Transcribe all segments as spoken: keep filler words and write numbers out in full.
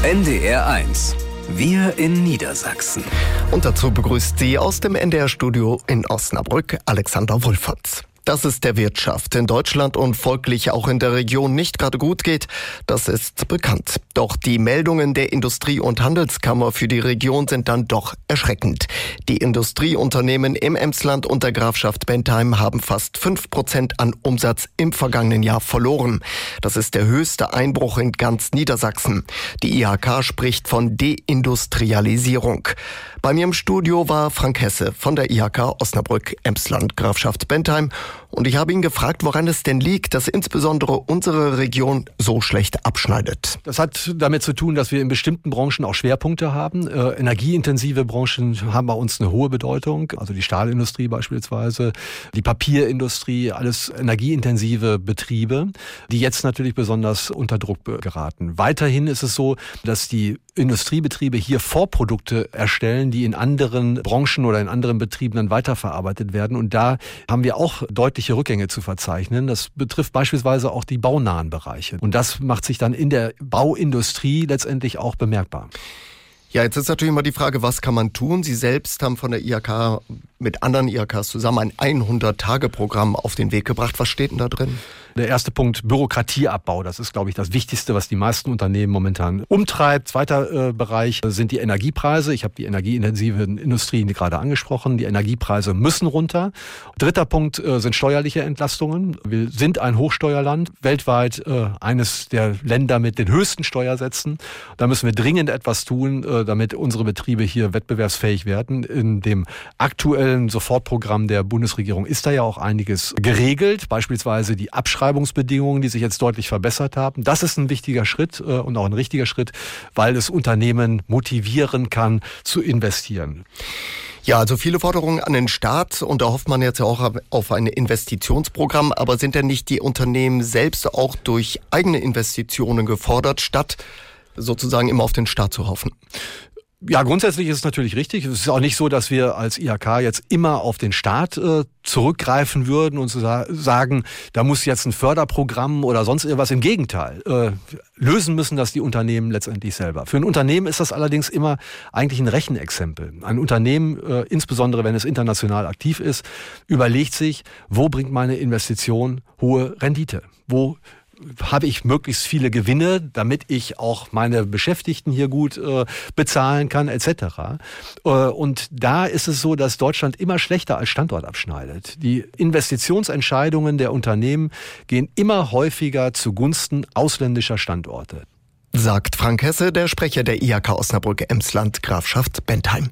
N D R eins. Wir in Niedersachsen. Und dazu begrüßt Sie aus dem N D R-Studio in Osnabrück Alexander Wulfert. Dass es der Wirtschaft in Deutschland und folglich auch in der Region nicht gerade gut geht, das ist bekannt. Doch die Meldungen der Industrie- und Handelskammer für die Region sind dann doch erschreckend. Die Industrieunternehmen im Emsland und der Grafschaft Bentheim haben fast fünf Prozent an Umsatz im vergangenen Jahr verloren. Das ist der höchste Einbruch in ganz Niedersachsen. Die I H K spricht von Deindustrialisierung. Bei mir im Studio war Frank Hesse von der I H K Osnabrück, Emsland, Grafschaft Bentheim. Und ich habe ihn gefragt, woran es denn liegt, dass insbesondere unsere Region so schlecht abschneidet. Das hat damit zu tun, dass wir in bestimmten Branchen auch Schwerpunkte haben. Äh, energieintensive Branchen haben bei uns eine hohe Bedeutung. Also die Stahlindustrie beispielsweise, die Papierindustrie, alles energieintensive Betriebe, die jetzt natürlich besonders unter Druck geraten. Weiterhin ist es so, dass die Industriebetriebe hier Vorprodukte erstellen, die in anderen Branchen oder in anderen Betrieben dann weiterverarbeitet werden. Und da haben wir auch deutliche Rückgänge zu verzeichnen. Das betrifft beispielsweise auch die baunahen Bereiche. Und das macht sich dann in der Bauindustrie letztendlich auch bemerkbar. Ja, jetzt ist natürlich immer die Frage, was kann man tun? Sie selbst haben von der I H K mit anderen I H Ks zusammen ein hundert-Tage-Programm auf den Weg gebracht. Was steht denn da drin? Der erste Punkt, Bürokratieabbau. Das ist, glaube ich, das Wichtigste, was die meisten Unternehmen momentan umtreibt. Zweiter äh, Bereich sind die Energiepreise. Ich habe die energieintensiven Industrien gerade angesprochen. Die Energiepreise müssen runter. Dritter Punkt äh, sind steuerliche Entlastungen. Wir sind ein Hochsteuerland, weltweit äh, eines der Länder mit den höchsten Steuersätzen. Da müssen wir dringend etwas tun, äh, damit unsere Betriebe hier wettbewerbsfähig werden. In dem aktuellen Sofortprogramm der Bundesregierung ist da ja auch einiges geregelt, beispielsweise die Abschreibungsbedingungen, die sich jetzt deutlich verbessert haben. Das ist ein wichtiger Schritt äh, und auch ein richtiger Schritt, weil es Unternehmen motivieren kann, zu investieren. Ja, also viele Forderungen an den Staat und da hofft man jetzt ja auch auf ein Investitionsprogramm. Aber sind denn nicht die Unternehmen selbst auch durch eigene Investitionen gefordert, statt sozusagen immer auf den Staat zu hoffen? Ja, grundsätzlich ist es natürlich richtig. Es ist auch nicht so, dass wir als I H K jetzt immer auf den Staat äh, zurückgreifen würden und zu sa- sagen, da muss jetzt ein Förderprogramm oder sonst irgendwas. Im Gegenteil. Äh, lösen müssen das die Unternehmen letztendlich selber. Für ein Unternehmen ist das allerdings immer eigentlich ein Rechenexempel. Ein Unternehmen, äh, insbesondere wenn es international aktiv ist, überlegt sich, wo bringt meine Investition hohe Rendite? Wo habe ich möglichst viele Gewinne, damit ich auch meine Beschäftigten hier gut äh, bezahlen kann, et cetera. Äh, und da ist es so, dass Deutschland immer schlechter als Standort abschneidet. Die Investitionsentscheidungen der Unternehmen gehen immer häufiger zugunsten ausländischer Standorte. Sagt Frank Hesse, der Sprecher der I H K Osnabrück Emsland Grafschaft Bentheim.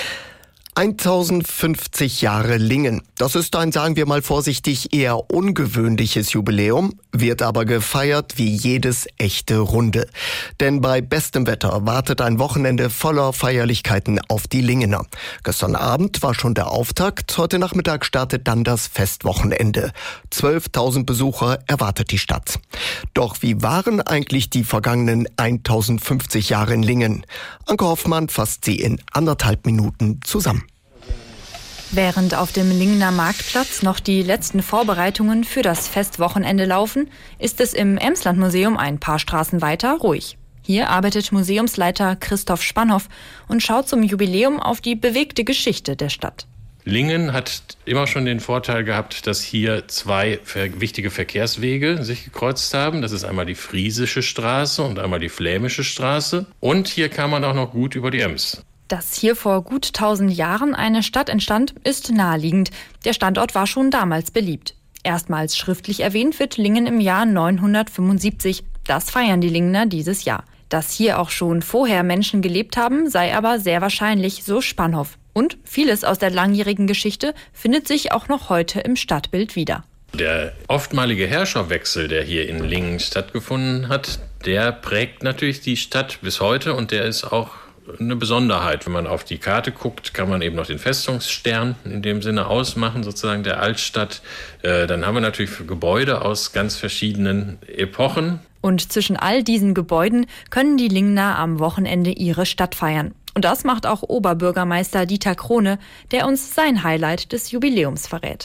tausendfünfzig Jahre Lingen. Das ist ein, sagen wir mal vorsichtig, eher ungewöhnliches Jubiläum, wird aber gefeiert wie jedes echte Runde. Denn bei bestem Wetter wartet ein Wochenende voller Feierlichkeiten auf die Lingener. Gestern Abend war schon der Auftakt, heute Nachmittag startet dann das Festwochenende. zwölftausend Besucher erwartet die Stadt. Doch wie waren eigentlich die vergangenen tausendfünfzig Jahre in Lingen? Anke Hoffmann fasst sie in anderthalb Minuten zusammen. Während auf dem Lingener Marktplatz noch die letzten Vorbereitungen für das Festwochenende laufen, ist es im Emsland-Museum ein paar Straßen weiter ruhig. Hier arbeitet Museumsleiter Christoph Spannhoff und schaut zum Jubiläum auf die bewegte Geschichte der Stadt. Lingen hat immer schon den Vorteil gehabt, dass hier zwei wichtige Verkehrswege sich gekreuzt haben. Das ist einmal die Friesische Straße und einmal die Flämische Straße. Und hier kam man auch noch gut über die Ems. Dass hier vor gut tausend Jahren eine Stadt entstand, ist naheliegend. Der Standort war schon damals beliebt. Erstmals schriftlich erwähnt wird Lingen im Jahr neunhundertfünfundsiebzig. Das feiern die Lingener dieses Jahr. Dass hier auch schon vorher Menschen gelebt haben, sei aber sehr wahrscheinlich, so Spannhoff. Und vieles aus der langjährigen Geschichte findet sich auch noch heute im Stadtbild wieder. Der oftmalige Herrscherwechsel, der hier in Lingen stattgefunden hat, der prägt natürlich die Stadt bis heute und der ist auch eine Besonderheit. Wenn man auf die Karte guckt, kann man eben noch den Festungsstern in dem Sinne ausmachen, sozusagen der Altstadt. Äh, dann haben wir natürlich Gebäude aus ganz verschiedenen Epochen. Und zwischen all diesen Gebäuden können die Lingener am Wochenende ihre Stadt feiern. Und das macht auch Oberbürgermeister Dieter Krone, der uns sein Highlight des Jubiläums verrät.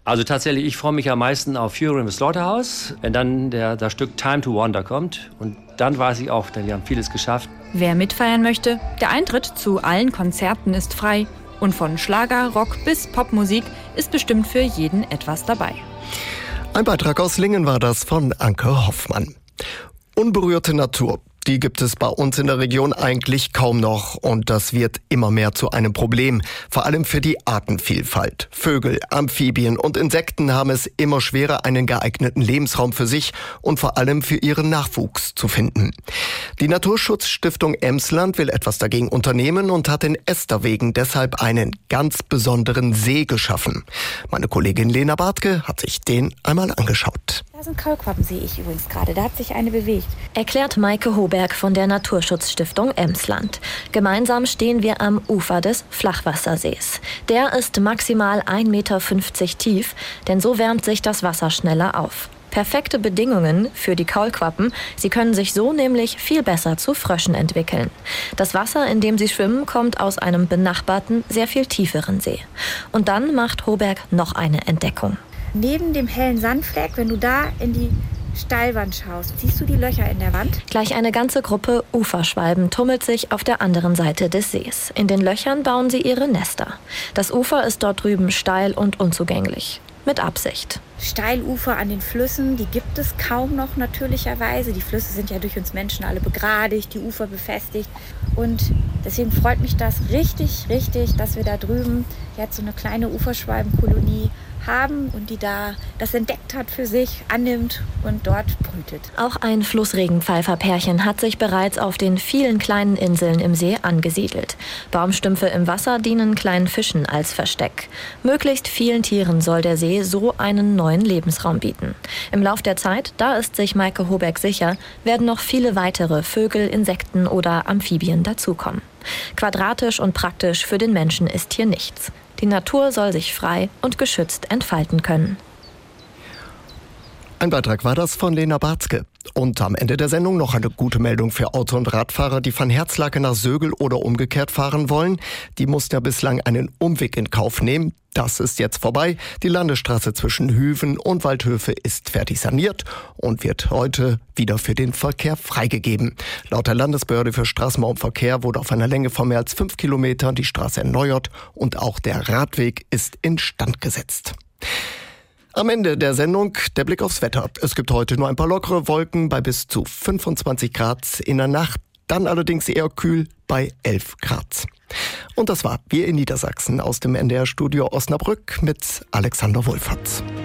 Also tatsächlich, ich freue mich am meisten auf Fury in the Slaughterhouse, wenn dann der, das Stück Time to Wander kommt. Und dann weiß ich auch, denn wir haben vieles geschafft. Wer mitfeiern möchte, der Eintritt zu allen Konzerten ist frei. Und von Schlager, Rock bis Popmusik ist bestimmt für jeden etwas dabei. Ein Beitrag aus Lingen war das von Anke Hoffmann. Unberührte Natur. Die gibt es bei uns in der Region eigentlich kaum noch und das wird immer mehr zu einem Problem, vor allem für die Artenvielfalt. Vögel, Amphibien und Insekten haben es immer schwerer, einen geeigneten Lebensraum für sich und vor allem für ihren Nachwuchs zu finden. Die Naturschutzstiftung Emsland will etwas dagegen unternehmen und hat in Esterwegen deshalb einen ganz besonderen See geschaffen. Meine Kollegin Lena Bartke hat sich den einmal angeschaut. Da sind Kaulquappen, sehe ich übrigens gerade. Da hat sich eine bewegt. Erklärt Maike Hoberg von der Naturschutzstiftung Emsland. Gemeinsam stehen wir am Ufer des Flachwassersees. Der ist maximal ein Meter fünfzig tief, denn so wärmt sich das Wasser schneller auf. Perfekte Bedingungen für die Kaulquappen. Sie können sich so nämlich viel besser zu Fröschen entwickeln. Das Wasser, in dem sie schwimmen, kommt aus einem benachbarten, sehr viel tieferen See. Und dann macht Hoberg noch eine Entdeckung. Neben dem hellen Sandfleck, wenn du da in die Steilwand schaust, siehst du die Löcher in der Wand? Gleich eine ganze Gruppe Uferschwalben tummelt sich auf der anderen Seite des Sees. In den Löchern bauen sie ihre Nester. Das Ufer ist dort drüben steil und unzugänglich. Mit Absicht. Steilufer an den Flüssen, die gibt es kaum noch natürlicherweise. Die Flüsse sind ja durch uns Menschen alle begradigt, die Ufer befestigt. Und deswegen freut mich das richtig, richtig, dass wir da drüben jetzt so eine kleine Uferschwalbenkolonie haben und die da das entdeckt hat für sich, annimmt und dort brütet. Auch ein Flussregenpfeiferpärchen hat sich bereits auf den vielen kleinen Inseln im See angesiedelt. Baumstümpfe im Wasser dienen kleinen Fischen als Versteck. Möglichst vielen Tieren soll der See so einen neuen Lebensraum bieten. Im Lauf der Zeit, da ist sich Maike Hoberg sicher, werden noch viele weitere Vögel, Insekten oder Amphibien dazukommen. Quadratisch und praktisch für den Menschen ist hier nichts. Die Natur soll sich frei und geschützt entfalten können. Ein Beitrag war das von Lena Bartke. Und am Ende der Sendung noch eine gute Meldung für Auto- und Radfahrer, die von Herzlake nach Sögel oder umgekehrt fahren wollen. Die mussten ja bislang einen Umweg in Kauf nehmen. Das ist jetzt vorbei. Die Landesstraße zwischen Hüven und Waldhöfe ist fertig saniert und wird heute wieder für den Verkehr freigegeben. Laut der Landesbehörde für Straßenbau und Verkehr wurde auf einer Länge von mehr als fünf Kilometern die Straße erneuert und auch der Radweg ist instand gesetzt. Am Ende der Sendung der Blick aufs Wetter. Es gibt heute nur ein paar lockere Wolken bei bis zu fünfundzwanzig Grad in der Nacht, dann allerdings eher kühl bei elf Grad. Und das war Wir in Niedersachsen aus dem N D R-Studio Osnabrück mit Alexander Wohlfahrt.